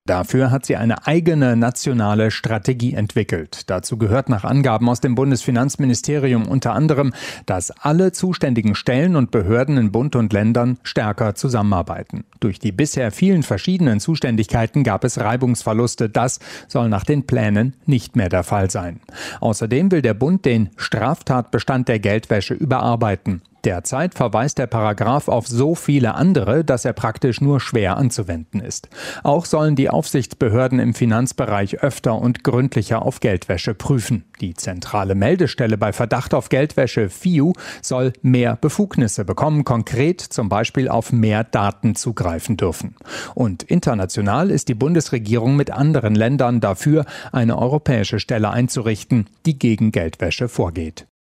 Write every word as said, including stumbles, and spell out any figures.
Dafür hat sie eine eigene nationale Strategie entwickelt. Dazu gehört nach Angaben aus dem Bundesfinanzministerium unter anderem, dass alle zuständigen Stellen und Behörden in Bund und Ländern stärker zusammenarbeiten. Durch die bisher vielen verschiedenen Zuständigkeiten gab es Reibungsverluste. Das soll nach den Plänen nicht mehr der Fall sein. Außerdem will der Bund den Straftatbestand der Geldwäsche überarbeiten. Derzeit verweist der Paragraph auf so viele andere, dass er praktisch nur schwer anzuwenden ist. Auch sollen die Aufsichtsbehörden im Finanzbereich öfter und gründlicher auf Geldwäsche prüfen. Die zentrale Meldestelle bei Verdacht auf Geldwäsche F I U soll mehr Befugnisse bekommen, konkret zum Beispiel auf mehr Daten zugreifen dürfen. Und international ist die Bundesregierung mit anderen Ländern dafür, eine europäische Stelle einzurichten, die gegen Geldwäsche vorgeht.